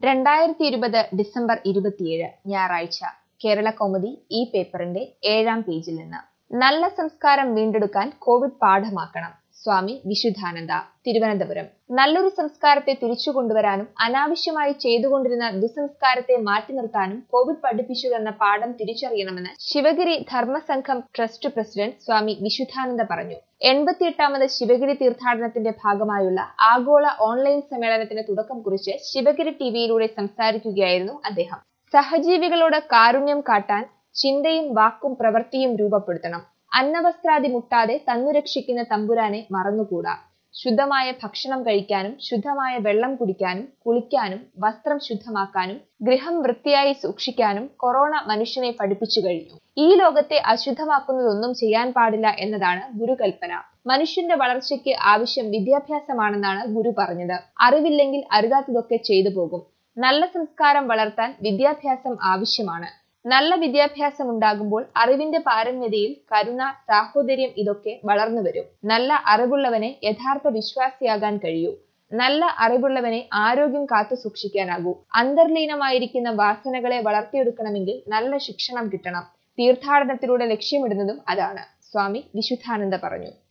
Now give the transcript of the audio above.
2020 December 27 ഞായറാഴ്ച കേരള കൗമുദി ഈ പേപ്പറിന്റെ 7-ാം പേജിൽ നിന്ന് നല്ല സംസ്കാരം വീണ്ടെടുക്കാൻ കോവിഡ് പാഠമാക്കണം സ്വാമി വിശുദ്ധാനന്ദ തിരുവനന്തപുരം നല്ലൊരു സംസ്കാരത്തെ തിരിച്ചുകൊണ്ടുവരാനും അനാവശ്യമായി ചെയ്തുകൊണ്ടിരുന്ന ദുസംസ്കാരത്തെ മാറ്റി നിർത്താനും കോവിഡ് പഠിപ്പിച്ചുവെന്ന പാഠം തിരിച്ചറിയണമെന്ന് ശിവഗിരി ധർമ്മസംഘം ട്രസ്റ്റ് പ്രസിഡന്റ് സ്വാമി വിശുദ്ധാനന്ദ പറഞ്ഞു. 88ാമത് ശിവഗിരി തീർത്ഥാടനത്തിന്റെ ഭാഗമായുള്ള ആഗോള ഓൺലൈൻ സമ്മേളനത്തിന് തുടക്കം കുറിച്ച് ശിവഗിരി ടിവിയിലൂടെ സംസാരിക്കുകയായിരുന്നു അദ്ദേഹം. സഹജീവികളോട് കാരുണ്യം കാട്ടാൻ ചിന്തയും വാക്കും പ്രവൃത്തിയും രൂപപ്പെടുത്തണം. അന്നവസ്ത്രാദി മുട്ടാതെ തന്നു രക്ഷിക്കുന്ന തമ്പുരാനെ മറന്നുകൂടാ. ശുദ്ധമായ ഭക്ഷണം കഴിക്കാനും ശുദ്ധമായ വെള്ളം കുടിക്കാനും കുളിക്കാനും വസ്ത്രം ശുദ്ധമാക്കാനും ഗൃഹം വൃത്തിയായി സൂക്ഷിക്കാനും കൊറോണ മനുഷ്യനെ പഠിപ്പിച്ചു കഴിഞ്ഞു. ഈ ലോകത്തെ അശുദ്ധമാക്കുന്നതൊന്നും ചെയ്യാൻ പാടില്ല എന്നതാണ് ഗുരുകൽപ്പന. മനുഷ്യന്റെ വളർച്ചയ്ക്ക് ആവശ്യം വിദ്യാഭ്യാസമാണെന്നാണ് ഗുരു പറഞ്ഞത്. അറിവില്ലെങ്കിൽ അരുതാത്തതൊക്കെ ചെയ്തു പോകും. നല്ല സംസ്കാരം വളർത്താൻ വിദ്യാഭ്യാസം ആവശ്യമാണ്. നല്ല വിദ്യാഭ്യാസം ഉണ്ടാകുമ്പോൾ അറിവിന്റെ പാരമ്യതയിൽ കരുണ, സാഹോദര്യം ഇതൊക്കെ വളർന്നു വരും. നല്ല അറിവുള്ളവനെ യഥാർത്ഥ വിശ്വാസിയാകാൻ കഴിയൂ. നല്ല അറിവുള്ളവനെ ആരോഗ്യം കാത്തു സൂക്ഷിക്കാനാകൂ. അന്തർലീനമായിരിക്കുന്ന വാസനകളെ വളർത്തിയെടുക്കണമെങ്കിൽ നല്ല ശിക്ഷണം കിട്ടണം. തീർത്ഥാടനത്തിലൂടെ ലക്ഷ്യമിടുന്നതും അതാണ്, സ്വാമി വിശുദ്ധാനന്ദ പറഞ്ഞു.